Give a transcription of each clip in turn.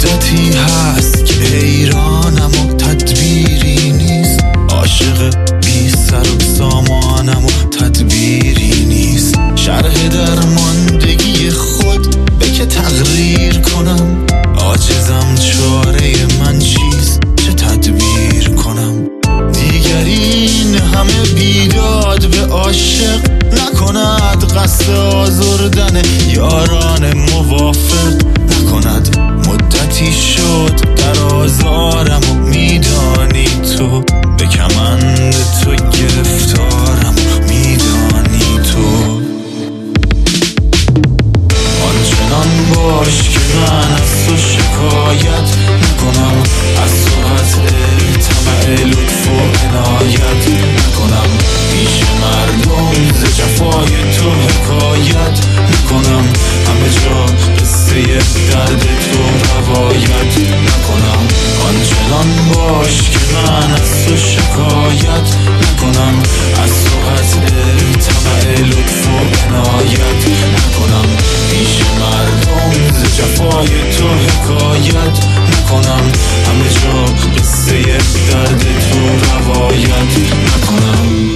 مدتی هست که حیرانم و تدبیری نیست، عاشق بی سر و سامانم و تدبیری نیست. شرح درماندگی خود به که تقریر کنم، عاجزم چاره من چیست چه تدبیر کنم. دیگر این همه بیداد به عاشق نکند، قصد آزردن یاران موافق نکند. مدتی شد در آزارم و میدانی تو، به کمند تو گرفتارم و میدانی تو. آنچنان باش که من از تو شکایت نکنم، از سرعت طمع لطف و عنایت نکنم. پیش مردم ز جفای تو حکایت نکنم، همه جا قصه درد تو روایت نکنم. آنچنان باش که من از تو شکایت نکنم، از سرعت طمع لطف و عنایت نکنم. پیش مردم ز جفای تو حکایت نکنم، همه جا قصه درد تو روایت نکنم.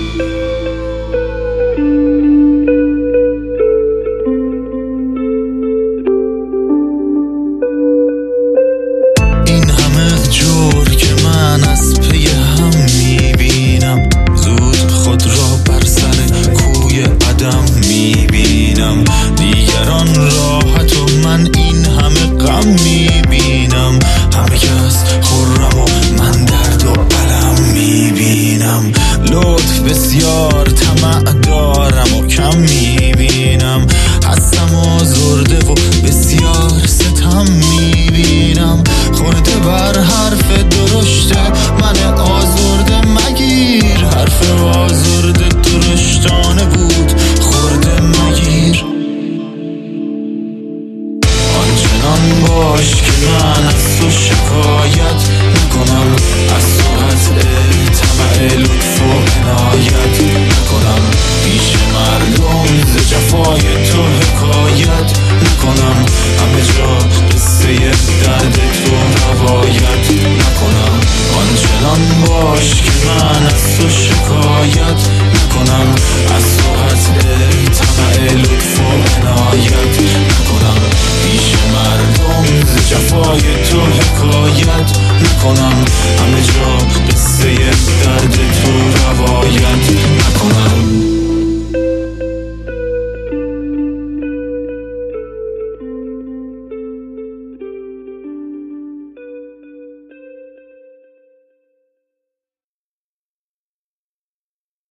این همه جور که من از پی هم میبینم، زود خود را بر سر کوی عدم میبینم. دیگران راحت و من این همه غم میبینم، همه کس خرم و من درد و علم میبینم. لطف بسیار طمع دارم و کم میبینم، هستم آزرده و بسیار ستم میبینم. خورده بر حرف درشته من آزرده مگیر، حرف آزرده درشتانه بود خورده مگیر. آنچنان باش که من از تو شکایت نکنم، از سرعت طمع لطف و عنایت